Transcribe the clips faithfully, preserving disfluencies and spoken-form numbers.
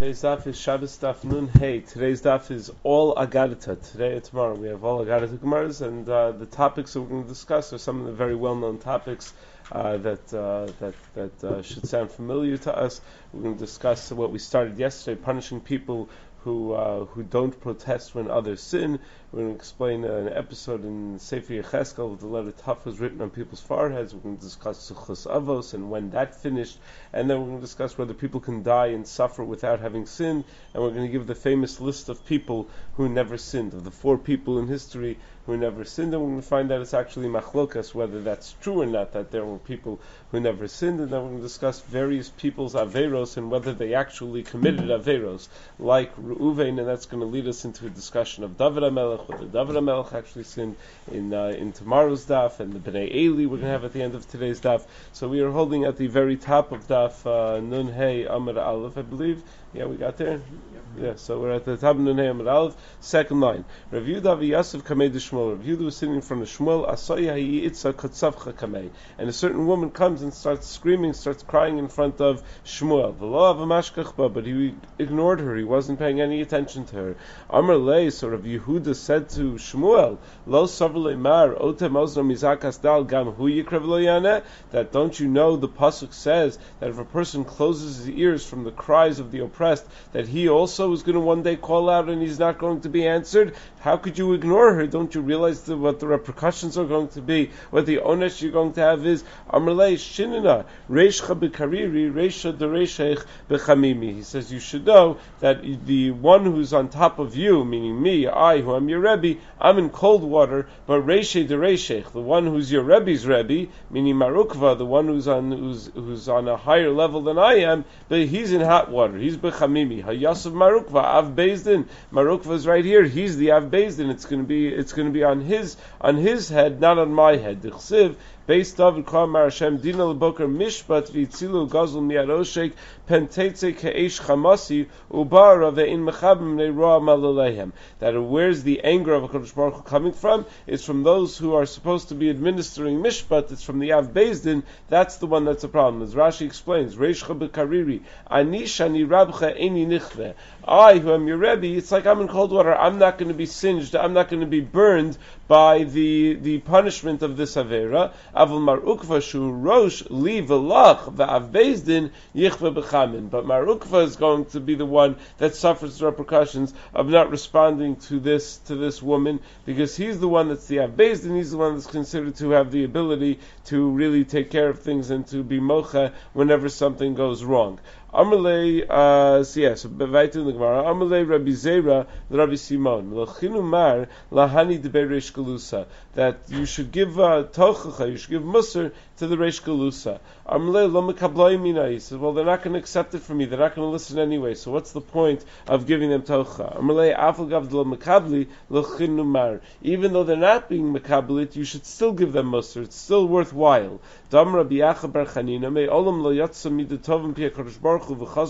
Today's daf is Shabbos daf Nun Hey. Today's daf is all Agadita. Today and tomorrow we have all Agadita Gemaras, and uh, the topics that we're going to discuss are some of the very well-known topics uh, that uh, that that uh, should sound familiar to us. We're going to discuss what we started yesterday, punishing people who uh, who don't protest when others sin. We're going to explain an episode in Sefer Yecheskel, the letter Taf was written on people's foreheads. We're going to discuss Suchos Avos and when that finished, and then we're going to discuss whether people can die and suffer without having sinned, and we're going to give the famous list of people who never sinned, of the four people in history who never sinned, and we're going to find out it's actually machlokas, whether that's true or not, that there were people who never sinned, and then we're going to discuss various people's averos and whether they actually committed averos, like Reuven, and that's going to lead us into a discussion of David HaMelech, whether David HaMelech actually sinned in uh, in tomorrow's daf, and the Bnei Eli we're going to have at the end of today's daf. So we are holding at the very top of daf uh, Nun Hey Amar Aleph, I believe. Yeah, we got there? Yeah, so we're at the top of Nun Hey Amar Aleph, second line. Rav Yehuda v'Yasef kamei de Shmuel. Rav Yehuda was sitting in front of Shmuel, Asaya ha'i itza kotzavcha kamei. And a certain woman comes and starts screaming, starts crying in front of Shmuel. V'lo avamashkach ba, but he ignored her, he wasn't paying any attention to her. Amar lei, so Rav Yehuda said to Shmuel, Lo savle mar, otem ozno mizakas dal gam hu yikrev lo yaneh, that don't you know the pasuk says that if a person closes his ears from the cries of the oppressed, that he also is going to one day call out and he's not going to be answered? How could you ignore her? Don't you realize the, what the repercussions are going to be? What the onesh you're going to have is Amrlei Shinina Reishcha Bekariri Reisha Dereishech Bechamimi. He says you should know that the one who's on top of you, meaning me, I, who am your Rebbe, I'm in cold water, but Reisha Dereishech, the one who's your Rebbe's Rebbe, meaning Marukva, the one who's on who's who's on a higher level than I am, but he's in hot water. He's Bechamimi. Hayasav Marukva Av Bezdin. Marukva is right here. He's the Av Bezdin. It's going to be it's going to be on his on his head, not on my head. The Chsiv, based David Kramar Hashem Dina L'Boker Mishpat V'Yitzilu Gazul Miyaroshek Pentetze Ke'esh Chamasi Ubara Ve'in Mechabim Ne'roa Malalehem. That where's the anger of HaKadosh Baruch Hu coming from? It's from those who are supposed to be administering Mishpat. It's from the Av Bezdin. That's the one that's the problem. As Rashi explains, Reishcha B'Kariri Ani Shani Rabcha Eini Nichve. I, who am your Rebbe, it's like I'm in cold water. I'm not going to be singed. I'm not going to be burned by the the punishment of this Avera. Avol Mar Ukva Shu Rosh Li V'Lach V'Av Bezdin Yichve B'Chamin. But Mar Ukva is going to be the one that suffers the repercussions of not responding to this to this woman, because he's the one that's the Av Bezdin. He's the one that's considered to have the ability to really take care of things and to be mocha whenever something goes wrong. Amalei, uh, so yes, weiter in the Gemara. Amalei Rabbi Zera, Rabbi Simon, L'chinu mar lahani debei reish galusa, that you should give uh, tochacha, you should give musar to the reish galusa. Amalei lo mekabloy mina. He says, well, they're not going to accept it from me. They're not going to listen anyway. So what's the point of giving them tochacha? Amalei afal gav lo mekabli l'chinu mar. Even though they're not being mekablit, you should still give them musar. It's still worthwhile. Dam Rabbi Yacha bar Chanina me olam lo yatsa midatovim pi HaKadosh Baruch because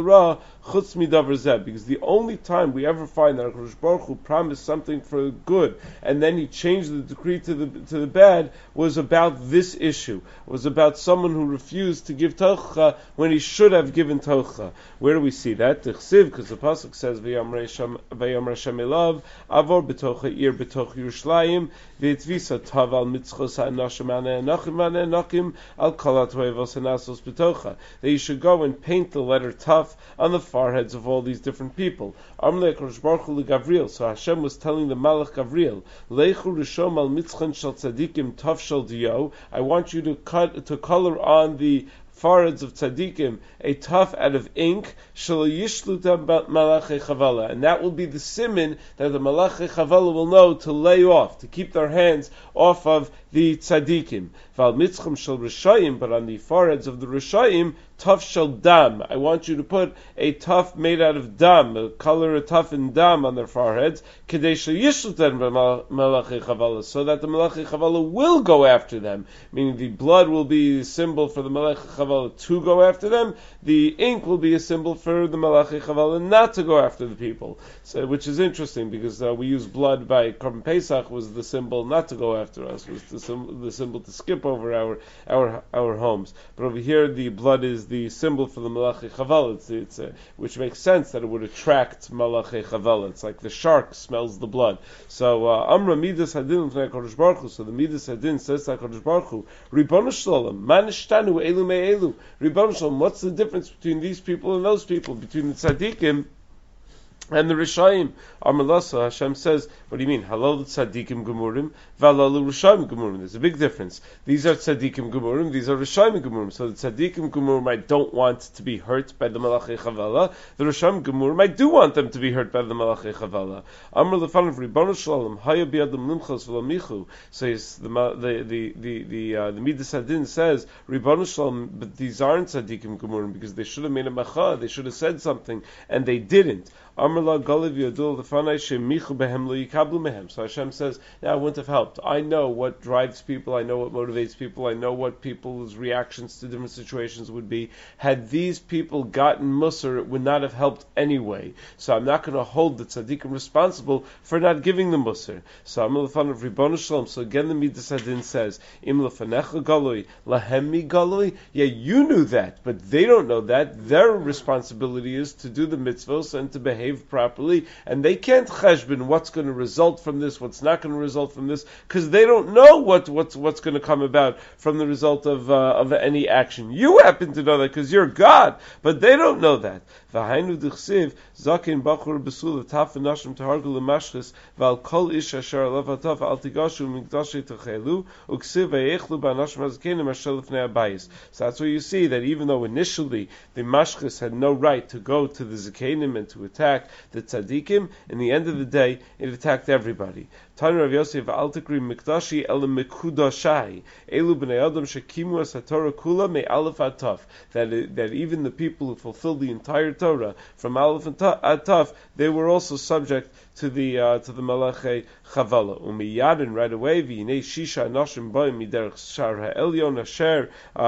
the only time we ever find that HaKadosh Baruch Hu promised something for good and then he changed the decree to the to the bad was about this issue. It was about someone who refused to give tocha when he should have given tocha. Where do we see that? Because the pasuk says Vayamar Hashem elav avor betocha ir betoch Yerushalayim v'yitvisa tav al mitzchos ha'anashim ha'anachim ha'anakim al kol ha'toevos ha'nasos betocha, that you should go and paint the letter Taf on the foreheads of all these different people. Amrei HaKadosh Baruch Hu leGavriel. So Hashem was telling the Malach Gavriel, Leichu Rishom al Mitzchan Shal Tzadikim Taf Shal Diyo. I want you to cut to color on the foreheads of tzaddikim a tuf out of ink, shalayishluta malachei chavala, and that will be the simin that the malachei chavala will know to lay off, to keep their hands off of the tzaddikim. Val mitzcham shel rishayim, but on the foreheads of the rishayim, tuf shel dam. I want you to put a tuf made out of dam, a color a tuf in dam on their foreheads, kedei shayishluta malachei chavala, so that the malachei chavala will go after them, meaning the blood will be a symbol for the malachei chavala to go after them. The ink will be a symbol for the Malachei Chavala not to go after the people. So, which is interesting because uh, we use blood by Korban Pesach was the symbol not to go after us, was the symbol, the symbol to skip over our our our homes. But over here, the blood is the symbol for the Malachi Chavala. It's, it's a, which makes sense that it would attract Malachi Chavala. It's like the shark smells the blood. So Amra Midas Hadin L'fnei HaKadosh Baruch Hu. So the Midas Hadin says to HaKadosh Baruch Hu, Ribono Shalom, Man Ishtanu Elu Me'elu. Ribono Shalom, what's the difference between these people and those people, between the tzaddikim and the Rishayim? Amalasa, Hashem says, what do you mean? Halal tzaddikim gemurim, valal Rishayim gemurim. There's a big difference. These are tzaddikim gemurim, these are Rishayim gemurim. So the tzaddikim gemurim, I don't want to be hurt by the Malachi Chavala. The Rishayim gemurim, I do want them to be hurt by the Malachi Chavala. Amr lefanav Ribono Shalom, haya biyadam limchos v'lamichu. So the the the the the, uh, the Midas Hadin says, Ribono Shalom, but these aren't tzaddikim gemurim because they should have made a macha, they should have said something, and they didn't. So Hashem says, now I wouldn't have helped. I know what drives people, I know what motivates people, I know what people's reactions to different situations would be. Had these people gotten musar, it would not have helped anyway. So I'm not going to hold the tzaddikim responsible for not giving the musar. So I'm of Ribono Shalom. So again the Midas Hadin says, Im lefanecha galoi, lahem mi galoi. Yeah, you knew that, but they don't know that. Their responsibility is to do the mitzvos and to behave properly, and they can't cheshbon what's going to result from this, what's not going to result from this, because they don't know what what's what's going to come about from the result of uh, of any action. You happen to know that because you're God, but they don't know that. V'hainu d'chsiv zaken bachur besula taf v'nashim tahargu l'mashchis v'al kol ish asher alav hataf al tigashu mikdashe techelu uksiv v'yechlu b'anashim hazkenim asher lefnei habayis. So that's where you see that even though initially the mashchis had no right to go to the zakenim and to attack the tzaddikim, in the end of the day, it attacked everybody. Tanu Rav Yosef al tikri mikdashi el mikudashai elu bnei adam shekimu as haTorah kula me aleph ad taf. That that even the people who fulfilled the entire Torah from aleph ad taf, they were also subject to the uh, to the Malachi Chavala. Umiyadin right away v'yinei shisha nashim ba'im miderech shar ha'elyon asher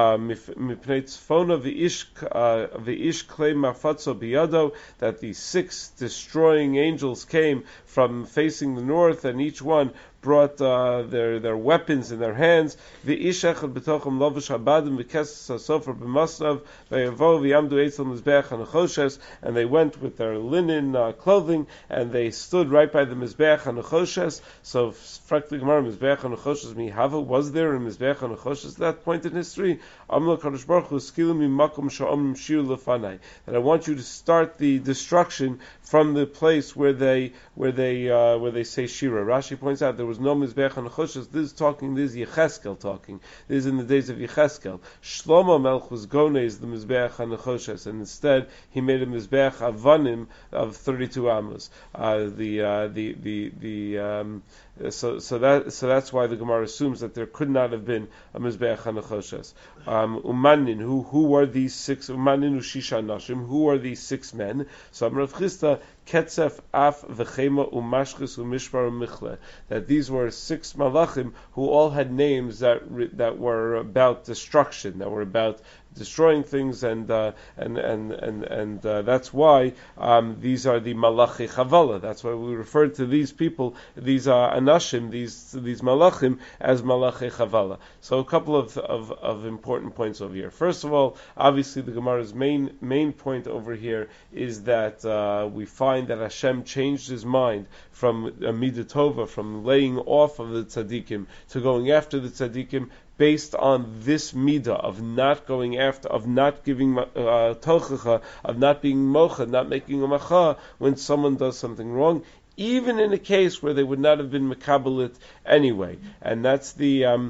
mipnei tzfona v'ish v'ish klei mafatzo biyado, that the six destroying angels came from facing the north, and each one brought uh, their their weapons in their hands. V'ishachad b'tochem lavish habadim v'kesses hasofer b'masnav v'yavo v'yamdu eitzel mizbeach hanachoshes, and they went with their linen uh, clothing, and they stood right by the mizbeach hanachoshes. So, frankly, Gemara mizbeach hanachoshes mihava, was there a mizbeach hanachoshes at that point in history? Amla Kadosh Baruch Hu skilu mimakom sha'om shir lefanai, that I want you to start the destruction from the place where they where they uh, where they say shira. Rashi points out there was no mizbeach hanachoshes. This is talking. This is Yecheskel talking. This is in the days of Yecheskel. Shlomo Melch was gonez the mizbeach hanachoshes, and instead he made a mizbeach avanim of thirty-two amos. Uh, the uh, the the the um, so so that so that's why the Gemara assumes that there could not have been a mizbeach hanachoshes. Um, umanin, who who were these six? Umanin ushisha nashim. Who are these six men? So Rav Chisda Ketzef Af V'Chema Umashchis Umishmar Umichle, that these were six malachim who all had names that that were about destruction, that were about destroying things, and uh, and and and and uh, that's why um, these are the Malachi Chavala. That's why we refer to these people, these are Anashim, these these Malachim, as Malachi Chavala. So a couple of, of of important points over here. First of all, obviously the Gemara's main main point over here is that uh, we find that Hashem changed his mind from Midah Tova, from laying off of the tzaddikim to going after the tzaddikim, based on this midah of not going after, of not giving uh, tochacha, of not being mocha, not making a macha when someone does something wrong, even in a case where they would not have been mekabelit anyway. And that's the um,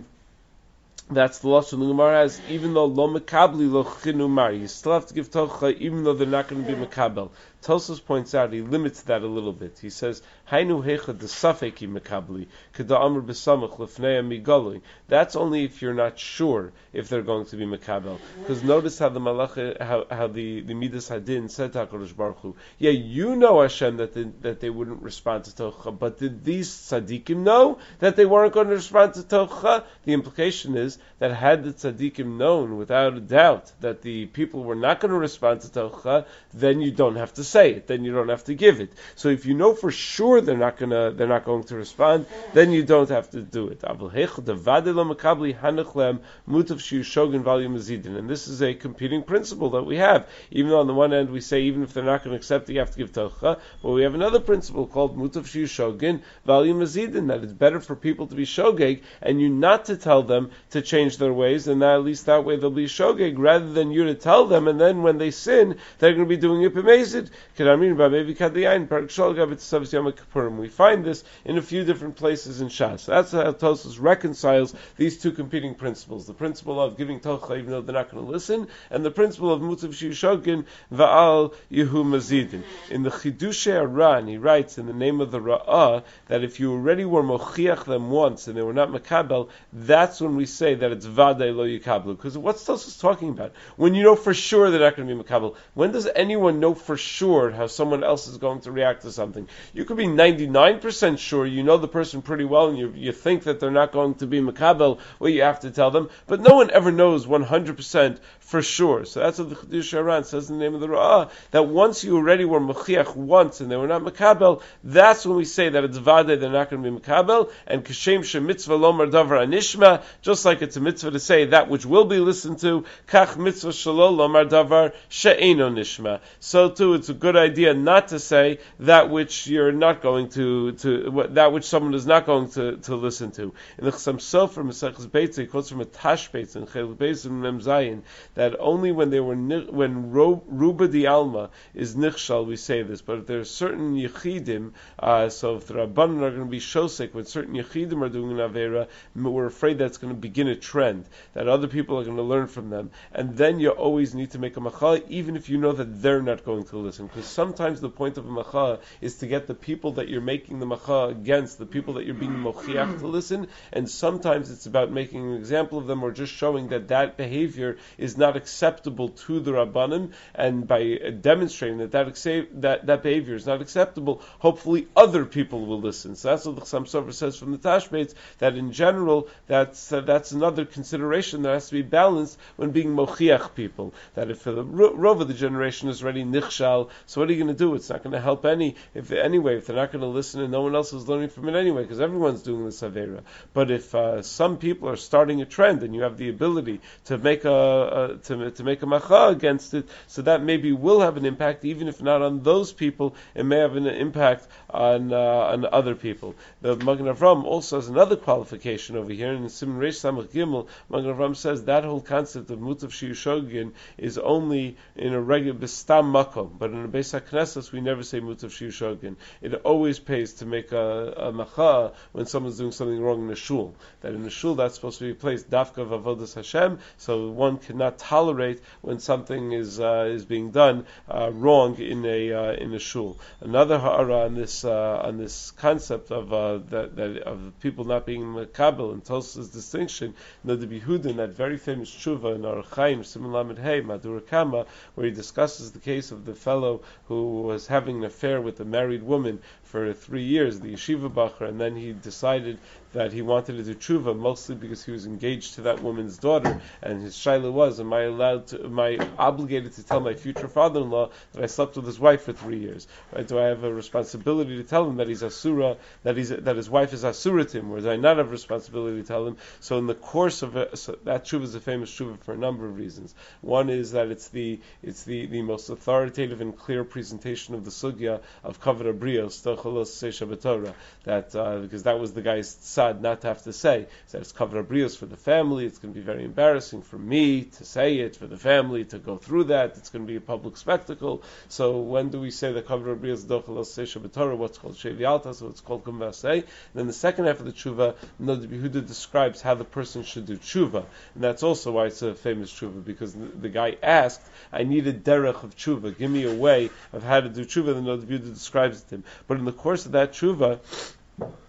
that's the lashon the Gemara has. Even though lo mekabli lo chinumar, you still have to give tochacha, even though they're not going to be mekabel. Tosfos points out, he limits that a little bit. He says, Hainu hecha de safeki mekabli, keda amr besamach lefnei migalui. That's only if you're not sure if they're going to be mekabel. Because notice how the malach, how, how the, the Midas Hadin said to HaKadosh Baruch Hu, yeah, you know Hashem that they, that they wouldn't respond to tochacha, but did these tzaddikim know that they weren't going to respond to tochacha? The implication is says that had the tzaddikim known without a doubt that the people were not going to respond to tocha, then you don't have to say it. Then you don't have to give it. So if you know for sure they're not going to they're not going to respond, then you don't have to do it. And this is a competing principle that we have. Even though on the one end we say even if they're not going to accept it, you have to give tocha, but we have another principle called mutav shiu shogin v'al mazidin, that it's better for people to be shogeg and you not to tell them to change their ways, and that at least that way they'll be shogeg, rather than you to tell them, and then when they sin, they're going to be doing it b'mezid. We find this in a few different places in Shas. So that's how Tosfos reconciles these two competing principles: the principle of giving tocha even though they're not going to listen, and the principle of mutav shiu shogin va'al yehu mazidin. In the Chidushei Aran, he writes in the name of the Ra'ah that if you already were mochiach them once and they were not makabel, that's when we say that it's vadei lo yikablu. Because what's Tosfos talking about? When you know for sure they're not going to be makabel. When does anyone know for sure how someone else is going to react to something? You could be ninety-nine percent sure, you know the person pretty well, and you, you think that they're not going to be makabel, well, you have to tell them, but no one ever knows one hundred percent for sure. So that's what the Chidushei Aran says in the name of the Ra'ah, that once you already were mochiach once and they were not makabel, that's when we say that it's vadei, they're not going to be makabel, and kashem she mitzvah lomar davar anishma, just like it's a mitzvah to say that which will be listened to, kach mitzvah shelo lomar davar she'eino nishma. So too, it's a good idea not to say that which you're not going to, to that which someone is not going to, to listen to. In the Chassam Sofer Maseches Beitza, it quotes from a Tashbetz in Chelik Beis and Mem Zayin that only when they were when Ruba di Alma is nichshal we say this, but if there are certain yichidim, uh, so if the Rabbanan are going to be shosek, when certain yichidim are doing an avera, we're afraid that's going to begin a trend that other people are going to learn from them, and then you always need to make a macha, even if you know that they're not going to listen, because sometimes the point of a macha is to get the people that you're making the macha against, the people that you're being mochiach to listen, and sometimes it's about making an example of them or just showing that that behavior is not acceptable to the Rabbanim, and by demonstrating that that, accept, that that behavior is not acceptable, hopefully other people will listen. So that's what the Chassam Sofer says from the Tashbetz, that in general that's uh, that's another consideration that has to be balanced when being mochiach people, that if the rov of the generation is already nichshal, so what are you going to do? It's not going to help any if anyway if they're not going to listen and no one else is learning from it anyway, because everyone's doing this avera. But if uh, some people are starting a trend and you have the ability to make a, a to, to make a macha against it, so that maybe will have an impact, even if not on those people, it may have an impact on uh, on other people. The Magen Avram also has another qualification over here, and in Siman Reish Samach Gimel, Magen Avram says that whole concept of mutav shiu shogin is only in a regular bestam makom, but in a Beis HaKnesses we never say mutav shiu shogin. It always pays to make a, a macha when someone's doing something wrong in a shul. That in a shul that's supposed to be placed dafka v'avodas Hashem, so one cannot tolerate when something is uh, is being done uh, wrong in a uh, in a shul. Another ha'ara on this uh, on this concept of uh, that, that of people not being makabel and Tosfos' distinction, the Bihudin, that very famous tshuva in Orach Chaim Siman Lamed Hey Madura Kama, where he discusses the case of the fellow who was having an affair with a married woman for three years, the yeshiva bacher, and then he decided that he wanted to do tshuva, mostly because he was engaged to that woman's daughter, and his shaila was, am I allowed to, am I obligated to tell my future father-in-law that I slept with his wife for three years? Right? Do I have a responsibility to tell him that he's asura, that he's that his wife is asura to him, or do I not have a responsibility to tell him? So in the course of it, so that tshuva is a famous tshuva for a number of reasons. One is that it's the it's the, the most authoritative and clear presentation of the sugya of kavod habrios, stochalos shabbatorah, that uh, because that was the guy's tzad not to have to say. So it's kavod habrios for the family. It's going to be very embarrassing for me to say it, for the family to go through that. It's going to be a public spectacle. So when do we say the kavod habrios stochalos shabbatorah? What's called shevi alta, so it's called kumvasei. Then the second half of the tshuva, Noda B'Yehuda describes how the person should do tshuva, and that's also why it's a famous tshuva, because the, the guy asked, I need a derech of tshuva, give me a way of how to do tshuva, and Noda B'Yehuda describes it to him. But in the course of that tshuva,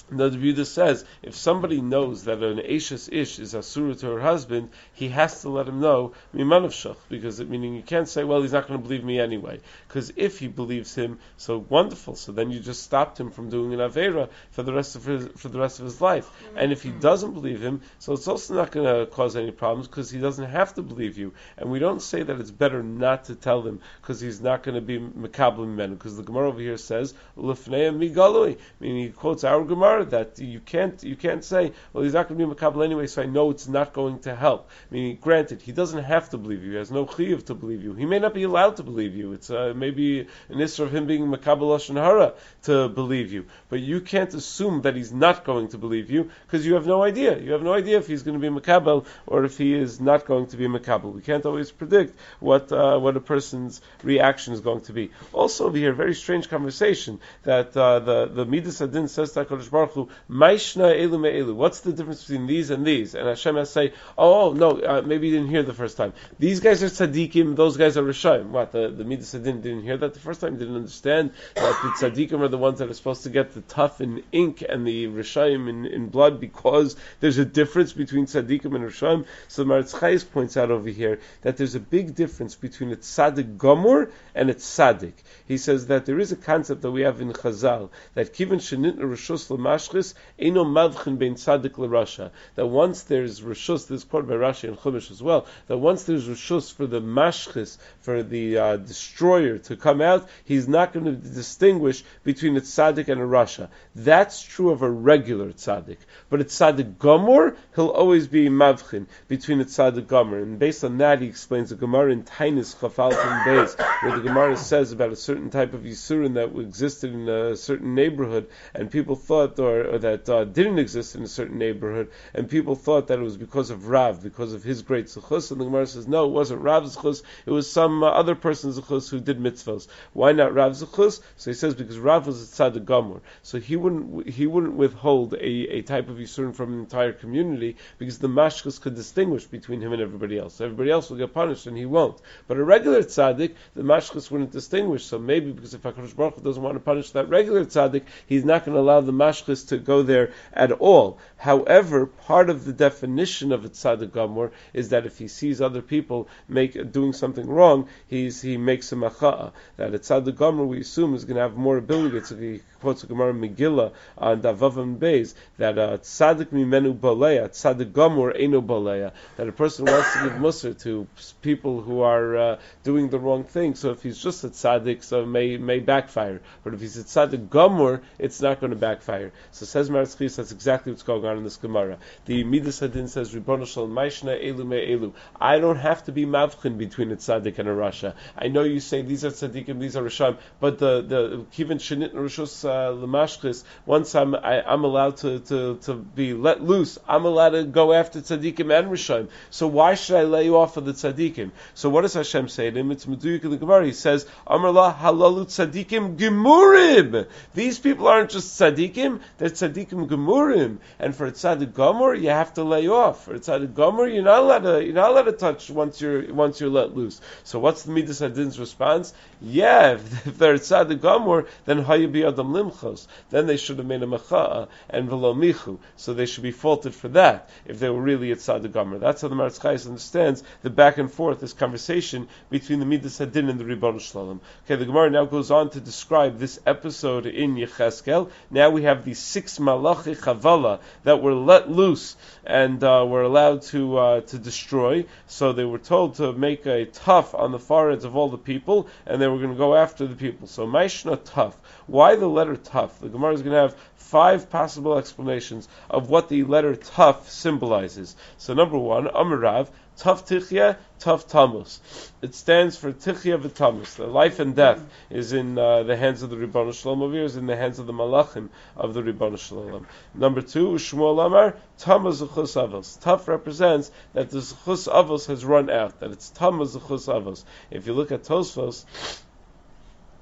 The Buddha says, if somebody knows that an Eishes Ish is Asura to her husband, he has to let him know, Mimanavshach, because it meaning you can't say, well, he's not going to believe me anyway. Because if he believes him, so wonderful, so then you just stopped him from doing an Aveira for the rest of his, for the rest of his life. And if he doesn't believe him, so it's also not going to cause any problems, because he doesn't have to believe you. And we don't say that it's better not to tell him, because he's not going to be Mekabel Mimenu, because the Gemara over here says, Lefnei Migalui, meaning he quotes our Gemara, that you can't you can't say, well, he's not going to be makabel anyway, so I know it's not going to help. Meaning, granted, he doesn't have to believe you. He has no chiyuv to believe you. He may not be allowed to believe you. It's uh, maybe an issue of him being makabel lashon hara to believe you. But you can't assume that he's not going to believe you, because you have no idea. You have no idea if he's going to be makabel or if he is not going to be makabel. We can't always predict what uh, what a person's reaction is going to be. Also over here, very strange conversation that uh, the the Midas Adin says to HaKadosh Baruch Hu, Maishna elu me'elu. What's the difference between these and these? And Hashem has to say, oh, oh no, uh, maybe you didn't hear the first time. These guys are tzaddikim, those guys are rishayim. What, the, the Midas Adin didn't hear that the first time? Didn't understand that the tzaddikim are the ones that are supposed to get the tough in ink and the rishayim in, in blood, because there's a difference between tzaddikim and rishayim. So the Maritz Chayes points out over here that there's a big difference between a tzaddik gomor and a tzaddik. He says that there is a concept that we have in Chazal, that kiven shenit rishus l'mashchis eno mavchin bein tzaddik l'rasha. That once there's rishus, this is quoted by Rashi and Chumash as well, that once there's rishus for the mashchis, for the uh, destroyer to come out, he's not going to distinguish between a tzaddik and a rasha. That's true of a regular tzaddik. But a tzaddik gomor, he'll always be mavchin between a tzaddik gomor. And based on that, he explains the Gemara in Tainis Chafal Pim Beis, where the Gemara says about a certain type of yisurin that existed in a certain neighborhood, and people thought, or, or that uh, didn't exist in a certain neighborhood, and people thought that it was because of Rav, because of his great zechus, and the Gemara says, no, it wasn't Rav's zechus, it was some uh, other person's zechus who did mitzvahs. Why not Rav's zechus? So he says, because Rav was a tzaddik gomor, so he wouldn't he wouldn't withhold a, a type of yisurin from an entire community, because the mashchus could distinguish between him and everybody else. Everybody else will get punished, and he won't. But a regular tzaddik, the mashchus wouldn't distinguish. So maybe because if HaKadosh Baruch Hu doesn't want to punish that regular tzaddik, he's not going to allow the mashchis to go there at all. However, part of the definition of a tzaddik gomor is that if he sees other people make doing something wrong, he's he makes a macha'a. That a tzaddik gomor, we assume, is going to have more ability. It's like he quotes a Gemara Megillah on Davav and Beis, that a tzaddik mimenu baleya, tzaddik gomor eno baleya, that a person wants to give musar to people who are uh, doing the wrong thing. So if he's just a tzaddik, so it may may backfire. But if he's a tzaddik gomor, it's not going to backfire. So says Maritz Chayes, that's exactly what's going on in this Gemara. The Midas Hadin says, Ribono Shalom, Maishna elu me'elu. I don't have to be mavchin between a tzaddik and a rasha. I know you say these are tzaddikim, these are rishayim, but the the kiven shenit rishus l'mashchis, once I'm I, I'm allowed to, to, to be let loose, I'm allowed to go after tzaddikim and rishayim. So why should I lay you off of the tzaddikim? So what does Hashem say to him? It's meduyik in the Gemara. He says, Amar la halalu tzaddikim gemurim. These people aren't just tzaddikim, they're tzaddikim gemurim. And for a tzaddik gomor, you have to lay off. For a tzaddik gomor, you're not allowed to you're not allowed to touch once you're once you're let loose. So what's the Midas Hadin's response? Yeah, if, if they're tzaddik gomor, then hayabi adam limchos. Then they should have made a macha'a and velo michu. So they should be faulted for that if they were really a tzaddik gomor. That's how the Maritz Chayes understands the back and forth, this conversation between the Midas Hadin and the Ribono Shalom. Okay, the Gemara now goes on to describe this episode in Yecheskel. Now we have the six malachi chavala that were let loose and uh, were allowed to uh, to destroy. So they were told to make a tuff on the foreheads of all the people, and they were going to go after the people. So Maishna tuff. Why the letter tuff? The Gemara is going to have five possible explanations of what the letter tuff symbolizes. So number one, Amarav, Tuf Tichya, Tuf Tamus. It stands for Tichya v'Tamus. The life and death is in uh, the hands of the Ribono Shalom, over here is in the hands of the Malachim of the Ribono Shalom. Number two, Shmuel Amar, Tama Zechus Avos. Tuf represents that the Zechus Avos has run out, that it's Tama Zechus Avos. If you look at Tosfos,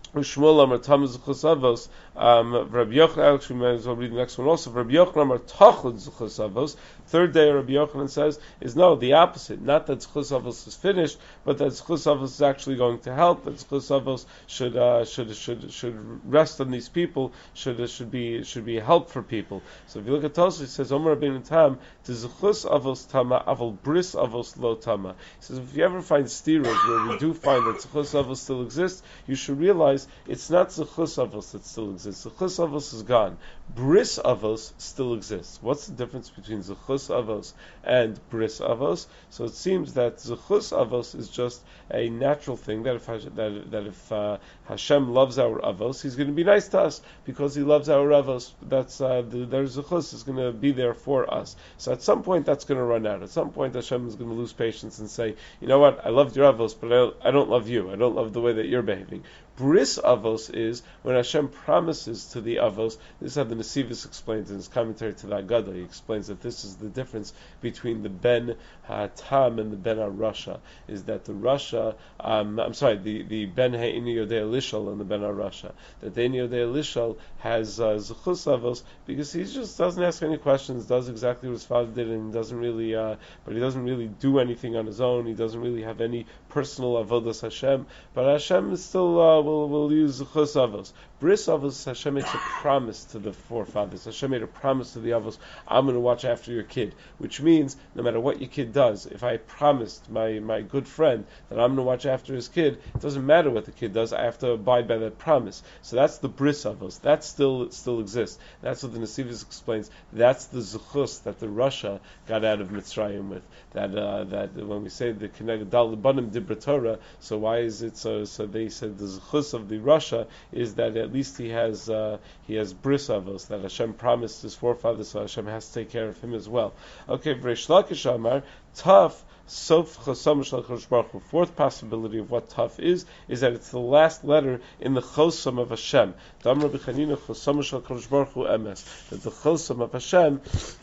Shmuel Amar Tamaz Zuchus Avos. Um, Rabbi Yochanan, actually, we might as well read the next one also. Rabbi Yochanan Amar Tachud Zuchus Avos. Third day, Rabbi Yochanan says, is no, the opposite. Not that Zuchus Avos is finished, but that Zuchus Avos is actually going to help. That Zuchus Avos should uh, should should should rest on these people. Should uh, should be should be help for people. So if you look at Tosfos, he says, Omer Rabbeinu Tam, to Zuchus Avos Tama, Aval Bris Avos Lo Tama. He says, if you ever find stiros where we do find that Zuchus Avos still exists, you should realize it's not Zuchus Avos that still exists. Zuchus Avos is gone. Bris Avos still exists. What's the difference between Zuchus Avos and Bris Avos? So it seems that Zuchus Avos is just a natural thing, that if, that, that if uh, Hashem loves our Avos, He's going to be nice to us because He loves our Avos. That's uh, the, their Zuchus is going to be there for us. So at some point that's going to run out. At some point Hashem is going to lose patience and say, you know what, I loved your Avos, but I, I don't love you. I don't love the way that you're behaving. Bris Avos is when Hashem promises to the Avos. This is how the Nesivos explains in his commentary to the Haggadah. He explains that this is the difference between the Ben HaTam and the Ben HaRasha. Is that the Rasha, um, I'm sorry, the, the Ben HaIni Yodei Lishal and the Ben HaRasha. That the Ini Yodei Lishal has uh, Zuchus Avos because he just doesn't ask any questions, does exactly what his father did, and doesn't really, uh, but he doesn't really do anything on his own. He doesn't really have any personal avodas Hashem. But Hashem is still. Uh, We'll, we'll use Zuchus Avos. Bris Avos, Hashem makes a promise to the forefathers. Hashem made a promise to the Avos, I'm going to watch after your kid. Which means, no matter what your kid does, if I promised my, my good friend that I'm going to watch after his kid, it doesn't matter what the kid does, I have to abide by that promise. So that's the Bris Avos. That still still exists. That's what the Nesivos explains. That's the Zuchus that the Rasha got out of Mitzrayim with. That uh, that when we say the Keneged Dal Lebanim Dibra Torah, so why is it so? So they said the Zuchus of the Rasha is that at least he has uh, he has Bris Avos, that Hashem promised his forefathers, so Hashem has to take care of him as well. Okay, V'reish Lakish Amar Taf Sof Chosam Shel Kadosh Baruch Hu. Fourth possibility of what Taf is is that it's the last letter in the Chosam of Hashem. Dam Rabbi Chanina Chosam Shel Kadosh Baruch Hu Emes. That the Chosam of Hashem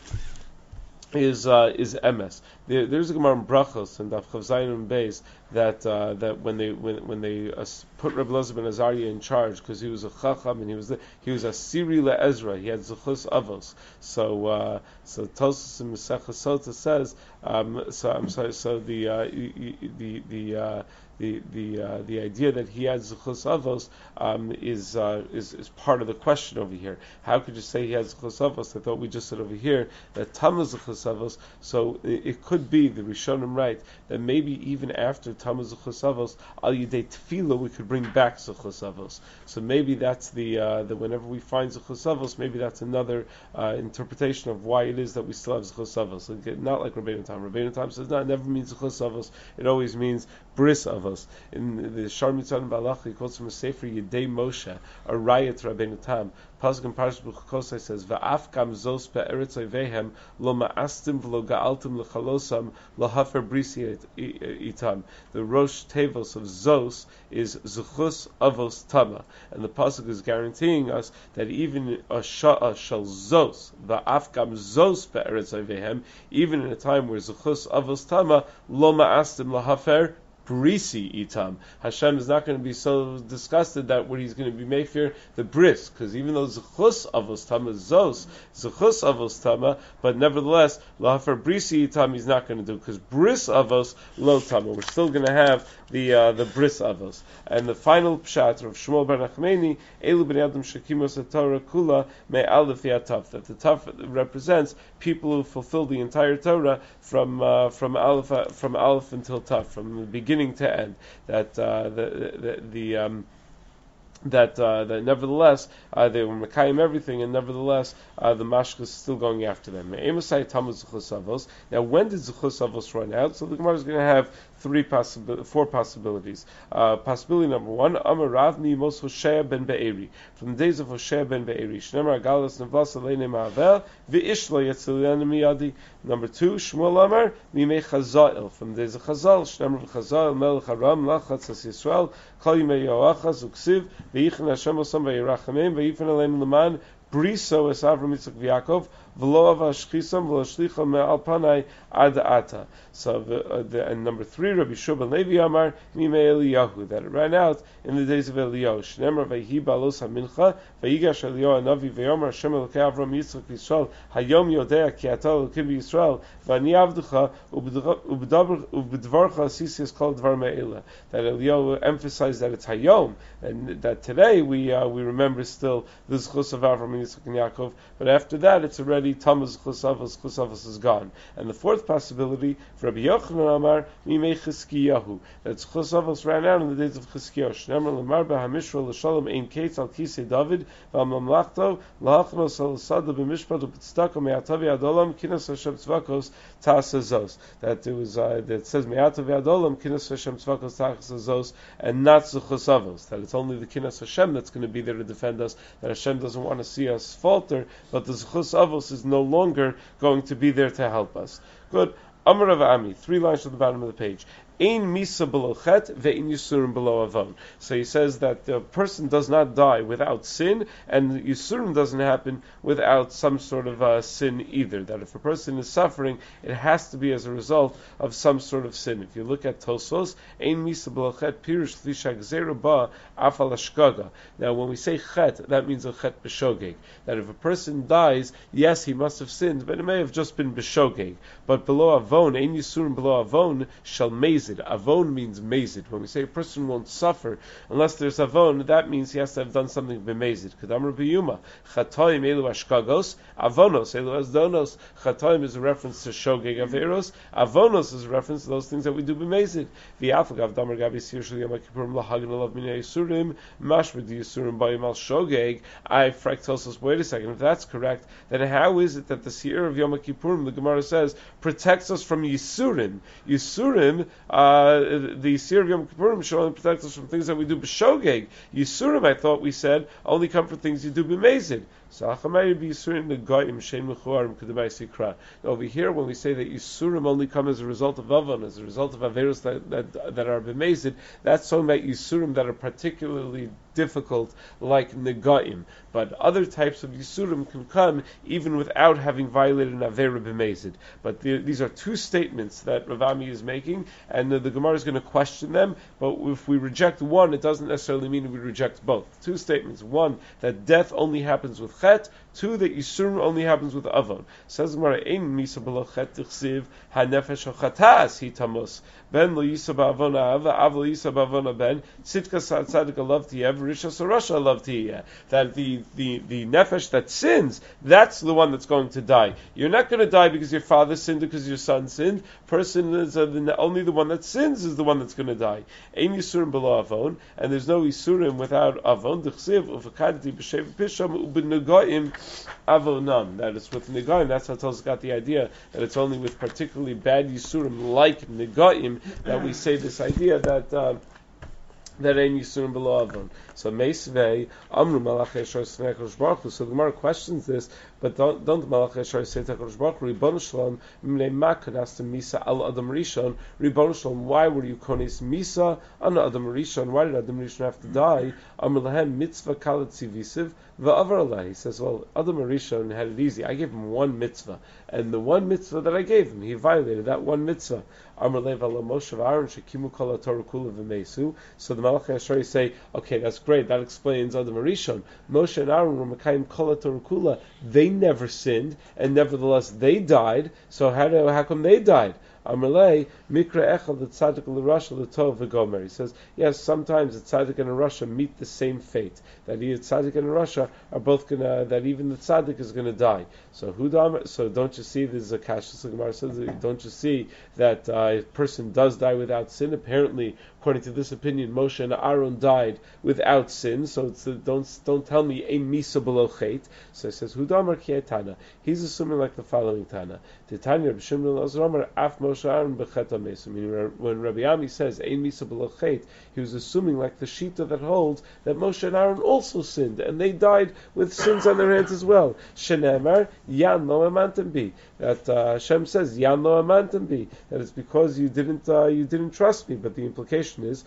is uh, is emes. There, there's a Gemara in Brachos and Daf Chav Zayin and Beis that uh, that when they when when they uh, put Reb Elazar ben Azariah in charge because he was a Chacham and he was the, he was a Siri leEzra, he had Zuchus Avos. So uh, so Tosfos in Masechah Sota says um, so I'm sorry so the uh, the the uh, the the uh, the idea that he has Zuchus Avos um, is, uh, is is part of the question over here. How could you say he has Zuchus Avos? I thought we just said over here that Tamaz Zuchus Avos. So it, it could be the Rishonim right that maybe even after Tamaz Zuchus Avos Al Yidei Tefillah we could bring back Zuchus Avos. So maybe that's the uh, that whenever we find Zuchus Avos, maybe that's another uh, interpretation of why it is that we still have Zuchus Avos. Like, not like Rabbeinu Tam. Rabbeinu Tam says no, it never means Zuchus Avos. It always means Bris Avos. In the Shar Mitzvah Balach, he quotes from a Sefer Yedei Moshe, a raya to Rabbeinu Tam. Pasuk in Parashat Bechukosai says, "Va'af gam zos be'eretz oivehem lo ma'astim v'lo ga'altim lechalosam lo hafer brisi itam." The Rosh Tevos of Zos is Zuchus Avos Tama, and the pasuk is guaranteeing us that even a shal Zos, va'af gam zos be'eretz oivehem, even in a time where Zuchus Avos Tama lo ma'astim lo hafer Brisi itam. Hashem is not going to be so disgusted that what he's going to be made for the bris, because even though Zuchus Avos Tama Zos, Zuchus Avos Tama, but nevertheless, Lahafer Brisi itam he's not going to do, because Bris Avos Lo Tama. We're still going to have the uh, the Bris Avos. And the final pshat of Shmuel ben Achmeni, Elu ben Adam Shekimos Torah Kula Me Aleph Yataf, that the Taf represents people who fulfill the entire Torah from uh, from Aleph from Aleph until Taf, from the beginning to end. That uh, the the, the um, that uh, that nevertheless uh, they were mekayim everything, and nevertheless uh, the mashka is still going after them. Now, when did Zuchus Avos run out? So the Gemara is going to have three possible, four possibilities. Uh, possibility number one: Amar Rav Mimos Hoshea ben Be'eri, from the days of Hoshea ben Be'eri. Shnemar Galas Nevlas Aleine Ma'avel V'ish Lo Yetzilenu Miyadi. Number two: Shmuel Amar Mimei Chazael, from the days of Chazal. Shnemar Chazael Melech Aram Lachatz As Yisrael Kol Yimei Yoachaz Uksiv V'Yichan Hashem Osam V'Yirachamim V'Yifan Aleim Leman Briso Es Avram Yitzchak V'Yakov v'lo ava shchisam v'lo shlicha me'al panai ad ata. So, the, uh, the, and number three, Rabbi Shua Levi Amar, Mimei Eliyahu, that it ran out in the days of Eliyahu. Shnemar v'hi balos ha-mincha, v'yigash Eliyahu anavi v'yomer Hashem Elokei Avram Yitzchak Yisrael, hayom yodea ki ata Elokim Yisrael, v'ani avducha, ub'dvarcha asisi is called dvar me'ela. That Eliyahu emphasized that it's hayom, and that today we uh, we remember still the zchus of Avram Yitzchak and Yaakov, but after that it's already Tamuz zchus avos, zchus avos is gone. And the fourth possibility, Rabbi Yochanan Amar, Mimei Chizkiyahu, that zchus avos ran out in the days of Chizkiyahu. Shnemar lemar b'hamishra l'shalom ein kates al kisei David v'amamlachto l'hachnos al sada b'mishpat u'p'tzedakah me'atavi adolam kinas Hashem tzvakos ta'asazos. That it was uh, that says me'atavi adolam kinas Hashem tzvakos ta'asazos and not zchus avos. That it's only the kinas Hashem that's going to be there to defend us. That Hashem doesn't want to see us falter, but the zchus avos is no longer going to be there to help us. Good. Amar Rav Ami, three lines at the bottom of the page. Ein misa below chet, ve'in yisurim below avon. So he says that the person does not die without sin, and yisurim doesn't happen without some sort of uh, sin either. That if a person is suffering, it has to be as a result of some sort of sin. If you look at Tosfos, ein misa below chet, pirush lisha gzeira ba afal ashkaga. Now when we say chet, that means a chet b'shogeg. That if a person dies, yes, he must have sinned, but it may have just been b'shogeg. But below avon, ein yisurim below avon, shall mezid. Avon means mazid. When we say a person won't suffer unless there's avon, that means he has to have done something b'mazid. Kedam Rabbi Yuma, chatoim elu ashkagos, avonos elu asdonos. Chatoim is a reference to shogeg averos. Avonos is a reference to those things that we do b'mazid. V'yafagav damar gabi sir shel yom kippurim lahagan alav minei yisurim mashvid yisurim bayim al shogeg. I fractosos. Wait a second. If that's correct, then how is it that the Seir of Yom Kippurim, the Gemara says, protects us from yisurim? Yisurim. Uh, the Seir of Yom Kippurim should only protect us from things that we do b'shogeg. Yisurim, I thought we said, only come for things you do b'mezid. So over here, when we say that Yisurim only come as a result of Avon, as a result of Averos that, that, that are b'mezid, that's talking about Yisurim that are particularly difficult, like Negaim. But other types of Yisurim can come even without having violated an Avera b'mezid. But the, these are two statements that Rav Ami is making, and the, the Gemara is going to question them, but if we reject one, it doesn't necessarily mean we reject both. Two statements. One, that death only happens with Chet. Two, that Yisurim only happens with Avon. Says the Gemara, Ein misa b'lo chet tichsiv ha-nefesh ha-chatas hi-tamus. Ben lo yisa ba'avona ava, av lo yisa ba'avona ben, tzidka sa'atzadik alav tiyev, risha sarasha alav tiyeh. That the, the, the nefesh that sins, that's the one that's going to die. You're not going to die because your father sinned or because your son sinned. Person is uh, the, only the one that sins is the one that's going to die. Ein Yisurim b'lo Avon, and there's no Yisurim without Avon. D'chsiv uvakadti b'shev pisham u'b'negoim Avonam. That it's with Negaim. That's how Tosfos got the idea that it's only with particularly bad Yisurim like Negaim that we say this idea that uh, that ain't Yisurim below Avon. So Meisvei Amru Malachei Yeshar Snei HaKadosh Baruch Hu. So the Gemara questions this, but don't don't Malachei Yeshar say to HaKadosh Baruch Hu, Ribbon Shalom Mnei Makanas to Misa Al Adam Rishon. Ribbon Shalom, why were you konis Misa on Adam Rishon? Why did Adam Rishon have to die? Amru Lahem Mitzvah Kalat Tzivisiv Va'avar Allah. He says, well, Adam Rishon had it easy. I gave him one mitzvah, and the one mitzvah that I gave him, he violated that one mitzvah. Amr Lev Ala Moshe Aaron Shekimu Kol HaTorah Kula V'Meisu. So the Malachei Yeshar say, okay, that's great. That explains Adam Rishon. Moshe and Aaron were Mekayim Kol HaTorah Kula. They never sinned, and nevertheless they died. So how do how come they died? Amalei Mikra Echad the Tzaddik l'Rasha l'Tov v'Gomer. He says, yes, sometimes the Tzaddik and the Rasha meet the same fate. That the Tzaddik and the Rasha are both gonna. That even the Tzaddik is gonna die. So Hudam. So don't you see? This is a Kashas. The Gemara says, don't you see that uh, a person does die without sin? Apparently, according to this opinion, Moshe and Aaron died without sin. So it's, uh, don't don't tell me a misa below chait. So it says Hudamar Kietana. He's assuming like the following Tana. Titania B'Shimon Elazar Af Moshe Aaron B'Chet Mesu. Meaning when Rabbi Ami says ein misa below chait, he was assuming like the Shita that holds that Moshe and Aaron also sinned and they died with sins on their hands as well. Shenemar Yan Lo Amantim Bi. That uh, Hashem says Yan Lo Amantim Bi. That it's because you didn't uh, you didn't trust me. But the implication question is,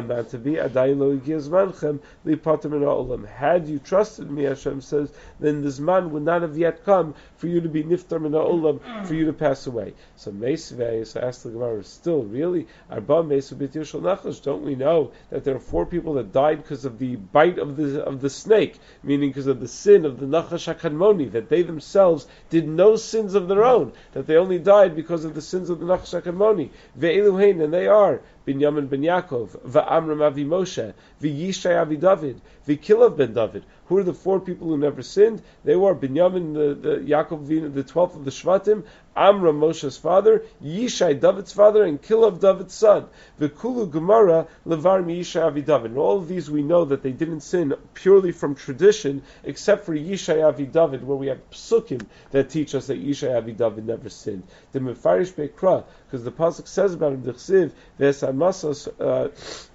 had you trusted me, Hashem says, then this man would not have yet come for you to be niftar min ha'olam, for you to pass away. So Meisvei, so ask the Gemara, still, really? Arba Meisu b'Tir Shel Nachash, don't we know that there are four people that died because of the bite of the of the snake, meaning because of the sin of the Nachash HaKadmoni, that they themselves did no sins of their own, that they only died because of the sins of the Nachash HaKadmoni. Ve'eluhein, and they are Binyamin ben Yaakov, Va'amram avi Moshe, V'yishai avi David, V'kilav ben David. Who are the four people who never sinned? They were Binyamin, the, the Yaakov, the twelfth of the Shvatim, Amram, Moshe's father, Yishai, David's father, and Kilav, David's son. V'kulu Gemara, Levar mi Yishai avi David. And all of these we know that they didn't sin purely from tradition, except for Yishai avi David, where we have psukim that teach us that Yishai avi David never sinned. The Mefarish Beikra, because the pasuk says about him, the Chsiv, V'esamasas, uh,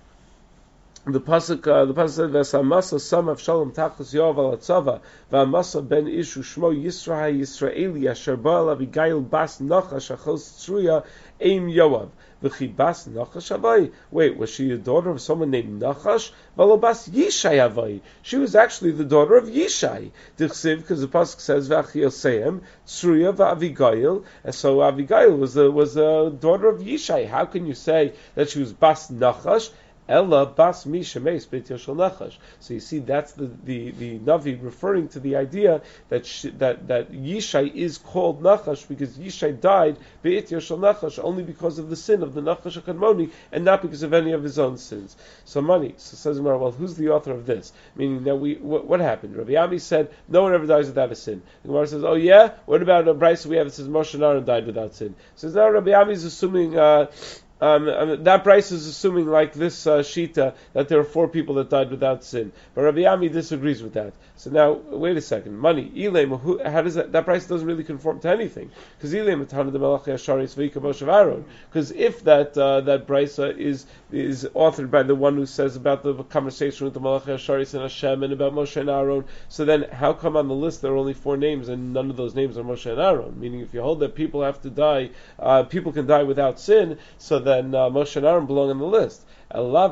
The pasuk, uh, the pasuk said, "V'samasa sam Avshalom tachlis Yoav al Tzava, v'amasa ben Ishu shmo Yisra Yisraeli asher ba'al Abigail bas Nachash achos Tzruya aim Yoav v'chi bas Nachash avai." Wait, was she a daughter of someone named Nachash? V'alo bas Yishai avai. She was actually the daughter of Yishai. Dichsiv, because the pasuk says v'achi Yoseim Tzruya v'Avigail, and so Avigail was the was the daughter of Yishai. How can you say that she was bas Nachash? Ella bas misha meis b'Tir Shel Nachash. So you see, that's the, the, the Navi referring to the idea that sh- that that Yishai is called Nachash because Yishai died b'Tir Shel Nachash only because of the sin of the Nachash HaKadmoni and not because of any of his own sins. So money. So says Gemara, well, who's the author of this? Meaning that we what, what happened? Rabbi Ami said no one ever dies without a sin. The Gemara says, oh yeah, what about a brayso we have that says Moshe and Aaron died without sin? Says now Rabbi Ami is assuming. Uh, Um, um, that price is assuming, like this uh, Shita, that there are four people that died without sin. But Rabbi Ami disagrees with that. So now, wait a second. Money, Ilem, who, how does that, that price doesn't really conform to anything. Because Ilem, Tana de Malachi Asharis V'ika Moshe Aaron. Because if that, uh, that price uh, is, is authored by the one who says about the conversation with the Malachi Asharis and Hashem and about Moshe and Aaron, so then how come on the list there are only four names and none of those names are Moshe and Aaron? Meaning if you hold that people have to die, uh, people can die without sin, so then uh, Moshe and Aaron belong on the list. So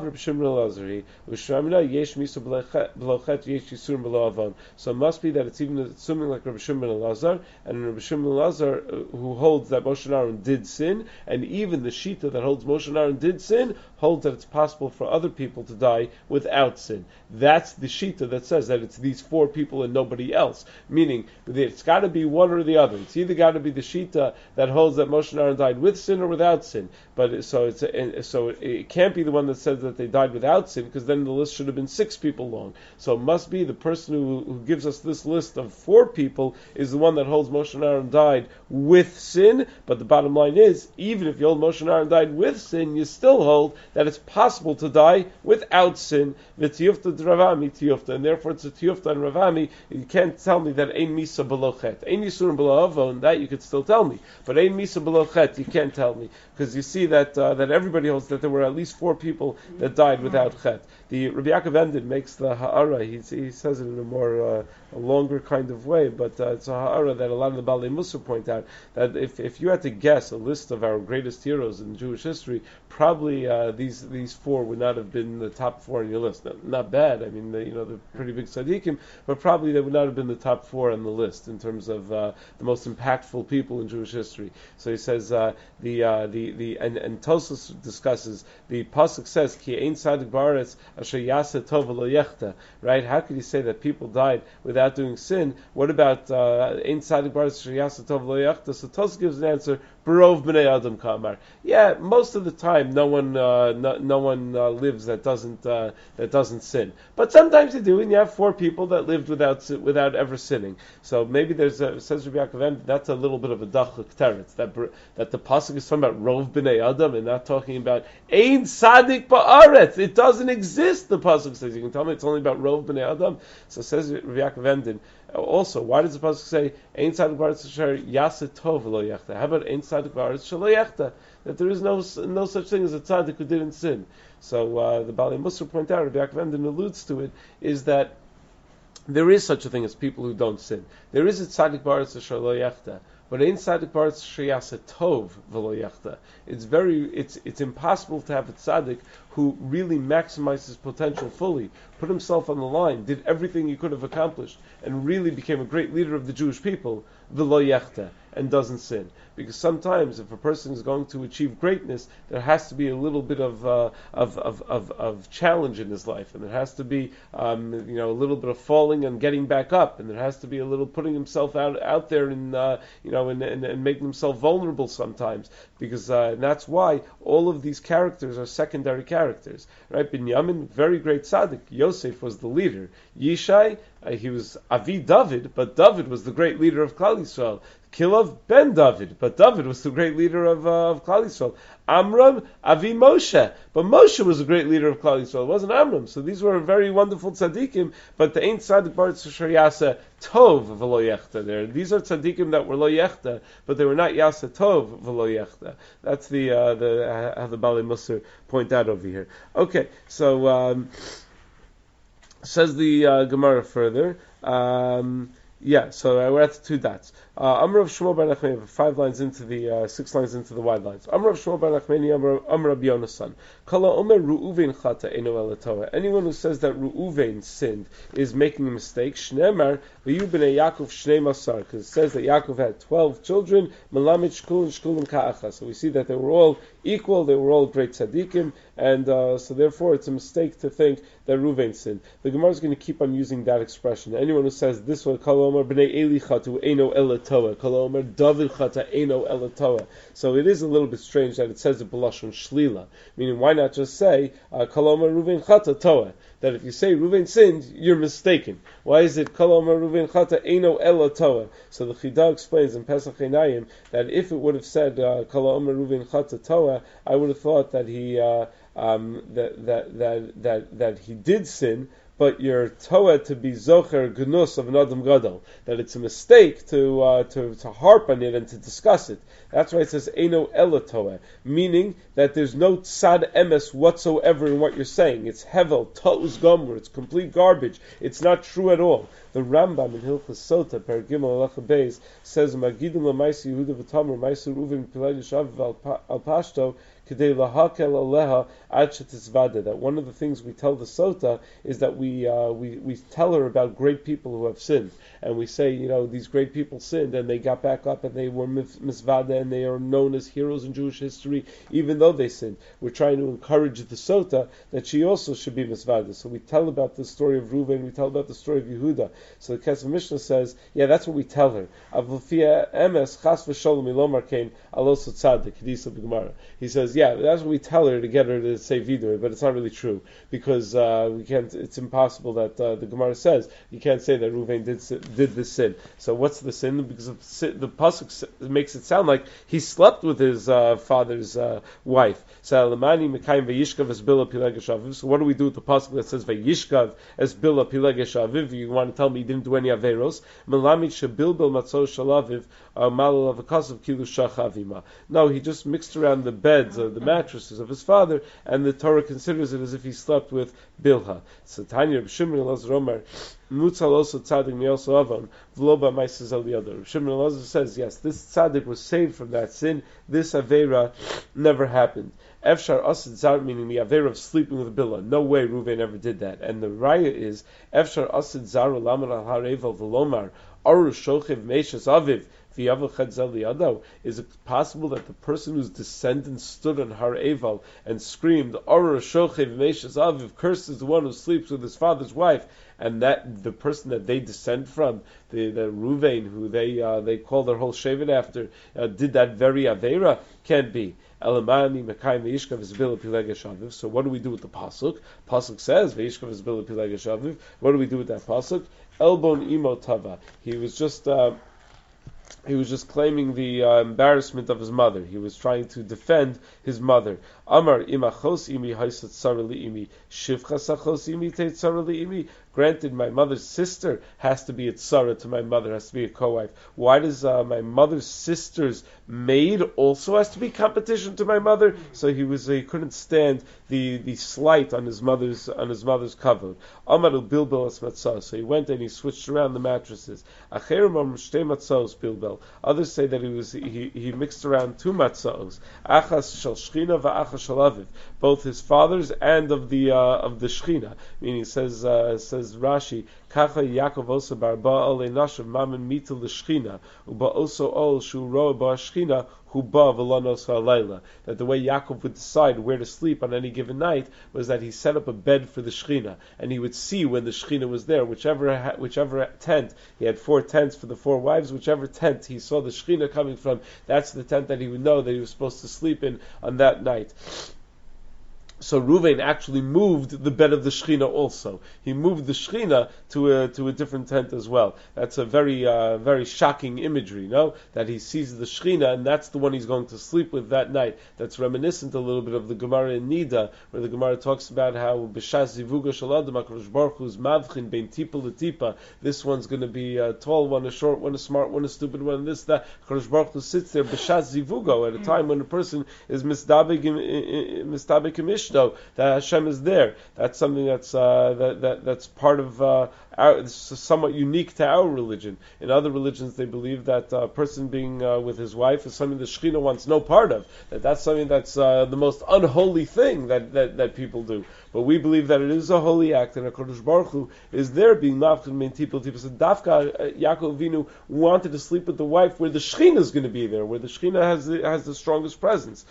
it must be that it's even assuming like Rabbi Shimon ben Elazar, and Rabbi Shimon ben Elazar who holds that Moshe and Aaron did sin, and even the Shita that holds Moshe and Aaron did sin, holds that it's possible for other people to die without sin. That's the Shita that says that it's these four people and nobody else. Meaning, it's got to be one or the other. It's either got to be the Shita that holds that Moshe and Aaron died with sin or without sin. But so it's a, so it can't be the one that says that they died without sin, because then the list should have been six people long. So it must be the person who, who gives us this list of four people is the one that holds Moshe and Aaron died with sin. But the bottom line is, even if you hold Moshe and Aaron died with sin, you still hold that it's possible to die without sin. V'tiyufta d'Ravami tiyufta, and therefore it's a tiyufta and Ravami. You can't tell me that ein misa below chet, ein yisurim below avon. That you could still tell me, but ein misa below chet you can't tell me, because you see that uh, that everybody holds that there were at least four people that died without chet. The Rabbi Yaakov Ended makes the ha'ara. He, he says it in a more uh, a longer kind of way, but uh, it's a ha'ara that a lot of the Balei Musar point out that if if you had to guess a list of our greatest heroes in Jewish history, probably uh, these these four would not have been the top four on your list. Not, not bad. I mean, they, you know, they're pretty big tzaddikim, but probably they would not have been the top four on the list in terms of uh, the most impactful people in Jewish history. So he says uh, the uh, the the and, and Tosfos discusses the pasuk says ki ein tzaddik ba'aretz asher yaseh tov v'lo yechta. Right? How could you say that people died without doing sin? What about ein tzaddik ba'aretz asher yaseh tov v'lo yechta? So Tosfos gives an answer. Barov b'nei adam kamar. Yeah, most of the time, no one, uh, no, no one uh, lives that doesn't uh, that doesn't sin. But sometimes you do, and you have four people that lived without without ever sinning. So maybe there's a, says Rabbi Yaakov End, that's a little bit of a dachuk teretz, that that the pasuk is talking about rov b'nei adam and not talking about ein sadik ba'aretz. It doesn't exist. The pasuk says. You can tell me it's only about rov b'nei adam. So says Rabbi Yaakov End. Also, why does the pasuk say ein tzaddik ba'aretz asher yaseh tov lo yechta? How about ein tzaddik ba'aretz shelo yechta? That there is no no such thing as a tzaddik who didn't sin. So uh, the Balei Musar point out, Rabbi Yaakov Emden alludes to it, is that there is such a thing as people who don't sin. There is a tzaddik ba'aretz asher lo yechta. But ein tzaddik baratz sheyasa tov v'lo yachta. It's very, it's it's impossible to have a tzaddik who really maximized his potential fully, put himself on the line, did everything he could have accomplished, and really became a great leader of the Jewish people, v'lo yachta, and doesn't sin. Because sometimes, if a person is going to achieve greatness, there has to be a little bit of uh, of, of, of of challenge in his life, and there has to be um, you know a little bit of falling and getting back up, and there has to be a little putting himself out out there and uh, you know and, and, and making himself vulnerable sometimes. Because uh, and that's why all of these characters are secondary characters, right? Binyamin, very great tzaddik. Yosef was the leader. Yishai, uh, he was Avi David, but David was the great leader of Klal Yisrael. Kilov ben David, but David was the great leader of, uh, of Klal Yisrael. Amram, Avi Moshe, but Moshe was a great leader of Klal Yisrael. It wasn't Amram. So these were very wonderful tzaddikim, but the ain't tzaddik baratz sheyasa tov v'lo yechta. There, these are tzaddikim that were lo yechta, but they were not yasa tov v'lo yechta. That's the uh, the uh, how the Bali Musar point out over here. Okay, so um, says the uh, Gemara further. Um, Yeah, so uh, we're at the two dots. Amr of Shmuel bar Nachmani, five lines into the, uh, six lines into the wide lines. Amr of Shmuel bar Nachmani, Amr of Yonasan. Kala Omer Ru'uvein chata eno elatoa. Anyone who says that Ru'uvein sinned is making a mistake. Shneemar v'yu b'nei Yaakov shnei masar, because it says that Yaakov had twelve children. Melamid shkulin shkulim ka'acha. So we see that they were all equal. They were all great tzaddikim, and uh, so therefore it's a mistake to think that Ruvain sinned. The Gemara is going to keep on using that expression. Anyone who says this one, Kala Omer b'nei Eli chatu eno elatoa. Kala Omer David chata eno elatoa. So it is a little bit strange that it says it b'lashon shlila. Meaning, why not just say Kala Omer Ruvain chata toa? That if you say Ruvain sinned, you're mistaken. Why is it Kala Omer Ruvain chata eno elatoa? So the Chidah explains in Pesach Einayim that if it would have said uh, Kala Omer Ruvain chata toa, I would have thought that he uh, um, that, that that that that he did sin, but you're toa to be zocher gnus of an adam gadol, that it's a mistake to uh, to to harp on it and to discuss it. That's why it says eno ela toa, meaning that there's no tzad emes whatsoever in what you're saying. It's hevel to'us gomer. It's complete garbage. It's not true at all. The Rambam in Hilchos Sota, Per Gimel Halacha Beis, says Magidim LaMaisi Yehuda v'Tamar Maisu Reuven Pileg Shav Al Pashto Kedei Lahakel Aleha Ad Shetisvada. That one of the things we tell the Sota is that we uh, we we tell her about great people who have sinned, and we say, you know, these great people sinned and they got back up and they were misvada and they are known as heroes in Jewish history, even though they sinned. We're trying to encourage the Sota that she also should be misvada. So we tell about the story of Reuven, we tell about the story of Yehuda. So the Kesef Mishnah says, yeah, that's what we tell her. He says, yeah, that's what we tell her to get her to say vidui, but it's not really true, because uh, we can't. It's impossible that uh, the Gemara says you can't say that Reuven did did this sin. So what's the sin? Because of sin, the pasuk makes it sound like he slept with his uh, father's uh, wife. So what do we do with the pasuk that says vayishkav es bila pilegesh aviv? You want to tell me he didn't do any averos? No, he just mixed around the beds of the mattresses of his father, and the Torah considers it as if he slept with Bilha. So Tanya Reb Shimon Elazar Omer Mutzal also tzaddik miyoso avon v'lo b'maisez al yado. Reb Shimon Elazar says, yes, this tzaddik was saved from that sin. This avera never happened. Efshar asid zar, meaning the avera of sleeping with Bilha. No way Reuven ever did that. And the raya is Efshar asid zar lamar al harevel v'lomar aru shochev meishes aviv. Is it possible that the person whose descendants stood on Har Eval and screamed, Aur Shochev Meishes Aviv, cursed is the one who sleeps with his father's wife, and that the person that they descend from, the, the Ruvain, who they uh, they call their whole Shevet after, uh, did that very Avera? Can't be. Elamani Mekayim Veishkav is Bila Pilegesh Aviv. So what do we do with the pasuk? Pasuk says Veishkav is Bila Pilegesh Aviv. What do we do with that pasuk? Elbon Imo Tava. He was just uh, He was just claiming the uh, embarrassment of his mother. He was trying to defend his mother. Amar imachos imi haisat sarali imi shivcha sachos imi teit sarali imi Granted, my mother's sister has to be a tzara to my mother, has to be a co-wife. Why does uh, my mother's sister's maid also has to be competition to my mother? So he was he couldn't stand the, the slight on his mother's on his mother's kavod. Amar bilbel as matzah. So he went and he switched around the mattresses. Acherim am shtei matzahos bilbel. Others say that he was he, he mixed around two matzahos. Achas shel shchina va'achas shel aviv. Both his father's and of the uh, of the shchina. Meaning says uh, says Rashi. Kacha Yaakov osa barba ole nashav mamen mitel l'shchina uba oso ol shu roa ba shchina huba v'lanos ha'layla. That the way Yaakov would decide where to sleep on any given night was that he set up a bed for the shchina, and he would see when the shchina was there. Whichever whichever tent, he had four tents for the four wives. Whichever tent he saw the shchina coming from, that's the tent that he would know that he was supposed to sleep in on that night. So Ruvain actually moved the bed of the Shechina also. He moved the Shechina to a to a different tent as well. That's a very uh, very shocking imagery, no? That he sees the Shechina and that's the one he's going to sleep with that night. That's reminiscent a little bit of the Gemara in Nida, where the Gemara talks about how B'shas Zivuga Shel Adam HaKadosh Baruch Hu's Mavchin Bein Tipa L'Tipa. This one's going to be a tall one, a short one, a smart one, a stupid one, and this, that. HaKadosh Baruch Hu sits there B'shas Zivuga at a time when a person is mistabik mistabik Mishno, that Hashem is there. That's something that's uh, that, that that's part of uh, our, it's somewhat unique to our religion. In other religions, they believe that a person being uh, with his wife is something the Shekhinah wants no part of. That that's something that's uh, the most unholy thing that, that, that people do. But we believe that it is a holy act, and HaKadosh Baruch Hu is there being mafkin min tipul tipul. So Dafka, uh, Yaakov Avinu wanted to sleep with the wife where the Shekhinah is going to be there, where the Shekhinah has the, has the strongest presence.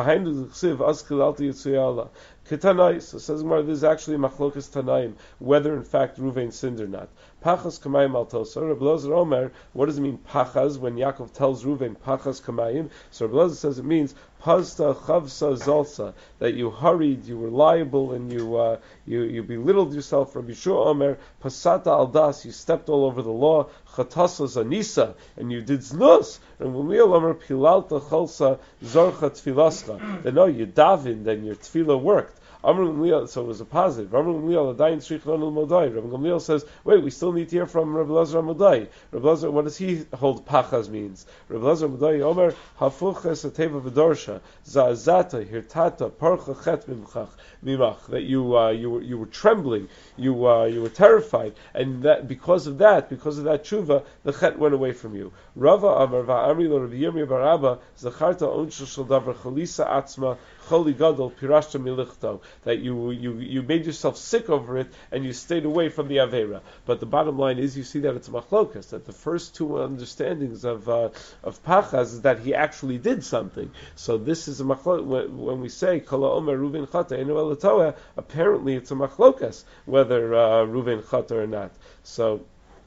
Ketanai, so says Gemara, this is actually machlokas tanaim, whether in fact Ruvain sinned or not. Pachas kamayim al tosar. Reb Elazar Omer, what does it mean pachas when Yaakov tells Ruvain pachas kamayim? So Reb Elazar says it means pazta chavsa zalsa, that you hurried, you were liable, and you uh, you you belittled yourself. Rabbi Yeshua Omer pasata al das, you stepped all over the law. Chatasa zanisa, and you did znus. And Gamliel Omer pilalta chalsa zorcha tfilascha. Then no, you davened and your tefillah worked. Amr Gamliel, so it was a positive. Amr Gamliel adayin shrichnon al modai. Rabbi Gamliel says, wait, we still need to hear from Rabbi Elazar Modai. Rabbi Elazar, what does he hold pachas means? Rabbi Elazar Modai Omer hafuches ateva v'dorsha za'azata hirtata parcha chet mimchach mimach, that you uh, you were you were trembling, you uh, you were terrified, and that because of that, because of that tshuva, the chet went away from you. Rava Amar va'amri lo Rabbi Yirmiyah bar Abba zacharta onshel shel davar chalisa atzma choli gadol pirashta milichto, that you you you made yourself sick over it and you stayed away from the avera. But the bottom line is, you see that it's machlokas, that the first two understandings of uh, of pachas is that he actually did something. So this is a machlokas. When we say kala omer Ruvain chata enu el toeh, apparently it's a machlokas whether uh, Ruvain chata or not. So.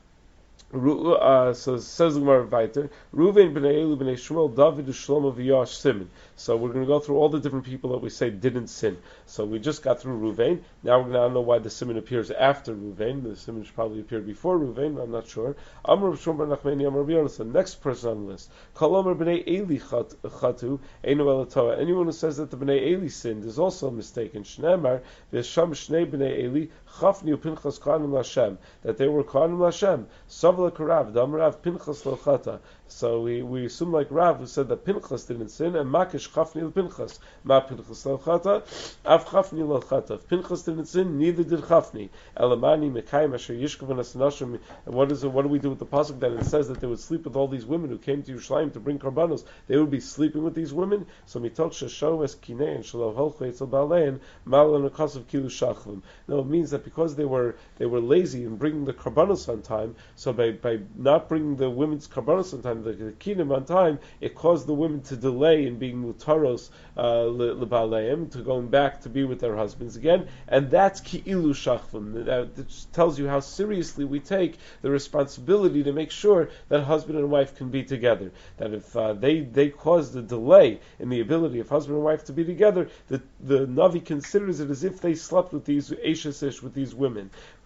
Uh, so says the Gemara weiter, Ruvain b'nei Eli b'nei Shmuel David u'Shlomo v'Yoash Simon. So we're going to go through all the different people that we say didn't sin. So we just got through Ruvain. Now we're going to know why the Simon appears after Ruvain. The Simon should probably appear before Ruvain. I'm not sure. Amar Shmuel bar Nachmani Amar Rabbi Yonasan. Next person on the list. Kol Omer b'nei Eli chatu einu el toeh. Anyone who says that the b'nei Eli sinned is also mistaken. Shneimar v'sham shnei b'nei Eli chafni u'pinchas kohanim l'Hashem, that they were kohanim l'Hashem. Savala karav dam Rav Pinchas lo chata. So we, we assume like Rav, who said that Pinchas didn't sin, and Makish chafni l Pinchas. Ma Pinchas lo chata, av chafni lo chata. If Pinchas didn't sin, neither did Chafni. Elamani mekayim asher yishkav asanashim. And what is it, what do we do with the pasuk that it says that they would sleep with all these women who came to Yerushalayim to bring karbanos? They would be sleeping with these women. So mitok shesho es kinei and shelo holcho etzel balein malan akasav kilu shachlim. No, it means that because they were they were lazy in bringing the karbanos on time, so by by not bringing the women's karbanos on time, the, the kinim on time, it caused the women to delay in being mutaros lebaleim, uh, to going back to be with their husbands again, and that's ki'ilu shachlim. That, that tells you how seriously we take the responsibility to make sure that husband and wife can be together. That if uh, they they caused a delay in the ability of husband and wife to be together, the the Navi considers it as if they slept with these Eishes Ish, with these women.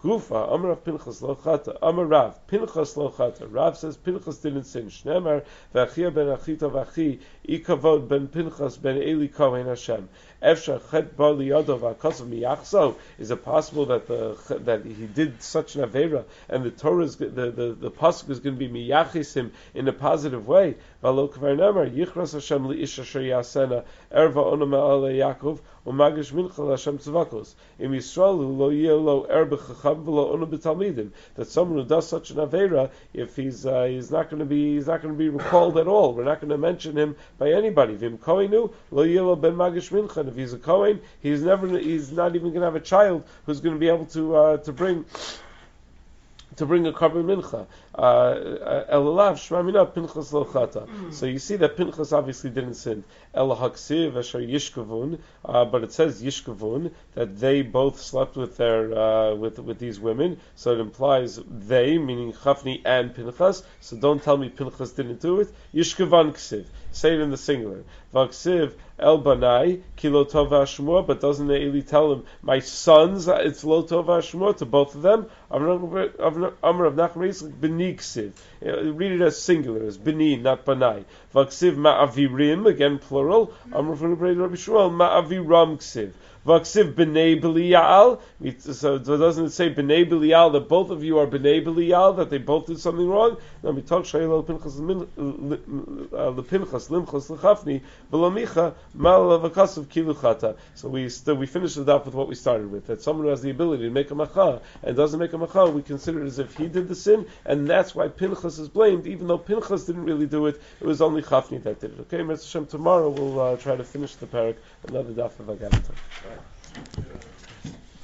Gufa, Amar Rav Pinchas lo chata, Amar Rav, Pinchas lo chata. Rav says Pinchas didn't sin. Shnemar, v'achia ben achita v'achi, ikavod ben Pinchas ben Eli Kohen Hashem. Efshar chet bar liyado v'akasav miyachso. Is it possible that the that he did such an avera and the Torah is the the, the pasuk is going to be miyachis him in a positive way? V'alo kvar nemar yichras Hashem li'ish asher yasena erva onam ale Yaakov u'magish mincha Hashem tzvakos. Im Yisrael lo yeh lo erba chacham v'lo onam b'talmidim. That someone who does such an avera, if he's uh, he's not going to be he's not going to be recalled at all. We're not going to mention him by anybody. V'im koinu lo yeh lo ben magish mincha. If he's a Kohen, he's never he's not even going to have a child who's going to be able to uh, to bring to bring a carbon mincha. Elalav shmamina Pinchas lo chata. So you see that Pinchas obviously didn't sin. El haksiv asher yishkavun, but it says yishkavun that they both slept with their uh, with with these women. So it implies they, meaning Chafni and Pinchas. So don't tell me Pinchas didn't do it. Yishkavan ksiv. Say it in the singular. Vaksiv el banai ki lo tova shmua, but doesn't the Eli tell him, my sons, it's lo tova shmua to both of them? Amar Rav Nachman b'ni ksiv. Read it as singular, as b'ni, not banai. Vaksiv ma'avirim, again plural. Amar Rabbi Shmuel ma'aviram ksiv. Vaksiv b'nei Belial. So doesn't it say b'nei Belial that both of you are b'nei Belial, that they both did something wrong? No, we talk shayla Pinchas lepinchas limchas lechafni v'lomicha mal v'kasav kiluchata. So we still we finish it up with what we started with, that someone who has the ability to make a macha and doesn't make a macha, we consider it as if he did the sin, and that's why Pinchas is blamed, even though Pinchas didn't really do it. It was only Chafni that did it. Okay, Mister Hashem, tomorrow we'll uh, try to finish the parak, another daf of Agadah.